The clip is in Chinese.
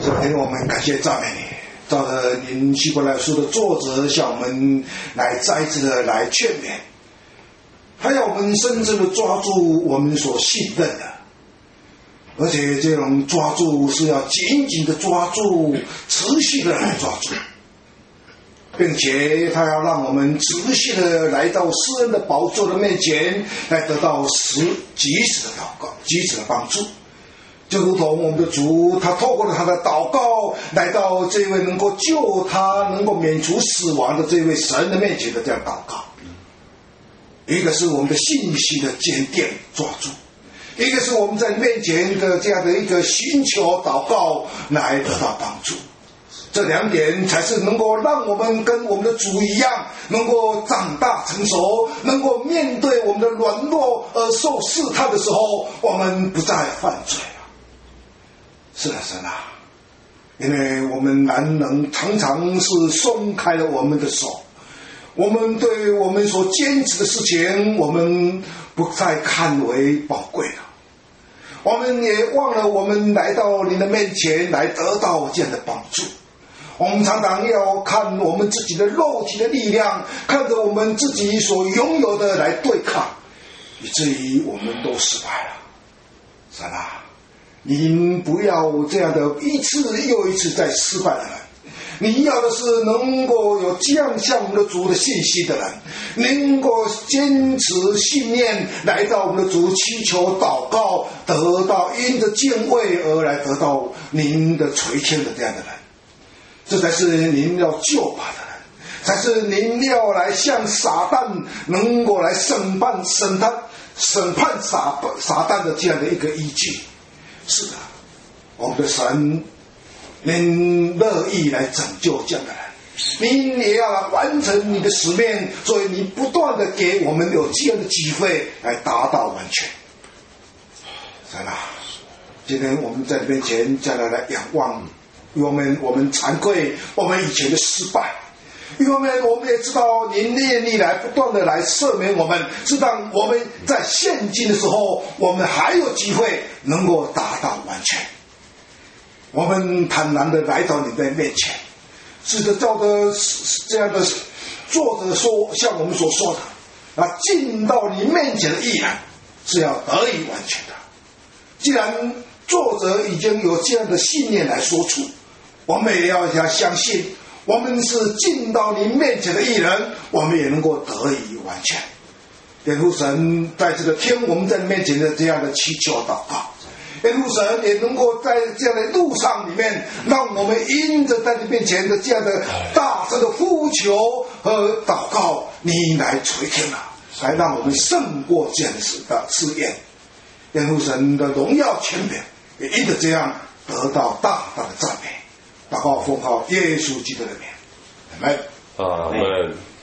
昨天我们感谢赞美你，照着您希伯来书的作者向我们来再一次的来劝勉，还要我们深深的抓住我们所信任的，而且这种抓住是要紧紧的抓住，持续的来抓住，并且他要让我们持续的来到施恩的宝座的面前，来得到及时的祷告，及时的帮助。就如同我们的主，他透过了他的祷告，来到这位能够救他、能够免除死亡的这位神的面前的这样祷告。一个是我们的信息的坚定抓住，一个是我们在面前的这样的一个寻求祷告来得到帮助。这两点才是能够让我们跟我们的主一样，能够长大成熟，能够面对我们的软弱而受试探的时候，我们不再犯罪了。是的，神啊，因为我们难能常常是松开了我们的手，我们对我们所坚持的事情，我们不再看为宝贵了，我们也忘了我们来到你的面前来得到这样的帮助。我们常常要看我们自己的肉体的力量，看着我们自己所拥有的来对抗，以至于我们都失败了。神啊，您不要这样的一次又一次在失败的人，你要的是能够有这样向我们的主的信息的人，能够坚持信念来到我们的主祈求祷告，得到因着敬畏而来得到您的垂听的这样的人，这才是您要救拔的人，才是您要来向撒旦能够来审判撒旦的这样的一个依据。是的，我们的神您乐意来拯救这样的人，您也要完成你的使命，所以你不断的给我们有这样的机会来达到完全。神啊，今天我们在你面前将来仰望，一方面我们惭愧我们以前的失败，一方面我们也知道您念力来不断的来赦免我们，是让我们在现今的时候我们还有机会能够达到完全。我们坦然的来到你的面前，是的，照着这样的作者说，像我们所说的进到你面前的义人是要得以完全的。既然作者已经有这样的信念来说出，我们也要相信，我们是进到你面前的义人，我们也能够得以完全。耶稣神在这个听我们在面前的这样的祈求祷告，耶稣神也能够在这样的路上里面，让我们因着在你面前的这样的大声的呼求和祷告，你来垂听啊，来让我们胜过这样的试验。耶稣神的荣耀权柄也因着这样得到大大的赞美。祷告奉靠耶稣基督的名，阿们。 阿们。